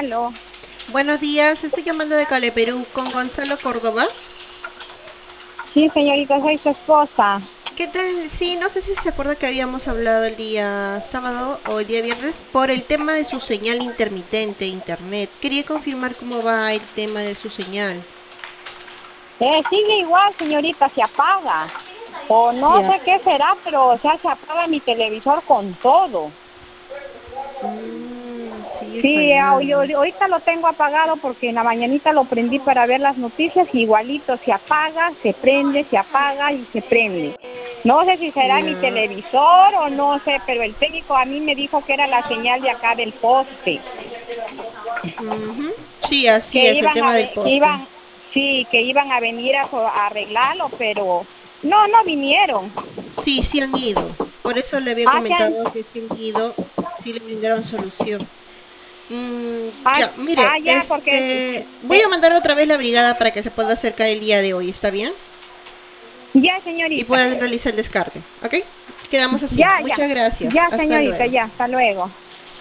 Aló. Buenos días, estoy llamando de Cale, Perú, con Gonzalo Córdoba. Sí, señorita, soy su esposa. ¿Qué tal? Sí, no sé si se acuerda que habíamos hablado el día sábado o el día viernes por el tema de su señal intermitente, internet. Quería confirmar cómo va el tema de su señal. Sigue igual, señorita, se apaga. O Sí, no sé qué será, pero o sea, se apaga mi televisor con todo. sigue Sí, fallando. ahorita lo tengo apagado porque en la mañanita lo prendí para ver las noticias, igualito se apaga, se prende, se apaga y se prende. No sé si será mi Ya. televisor o no sé, pero el técnico a mí me dijo que era la señal de acá del poste. Ujú. Sí, así que es, el iban a tema del ve- que poste. iban sí que iban a venir a arreglarlo, pero no vinieron. Sí, sí han ido. Por eso le había Hacen comentado que sí han ido, sí le brindaron solución. ah, Ya, mire, ya porque voy a mandar otra vez la brigada para que se pueda acercar el día de hoy, ¿está bien? ya Y señorita, puedan realizar el descarte, ¿ok? Quedamos así. ya Muchas gracias. ya Hasta señorita, luego. ya hasta luego.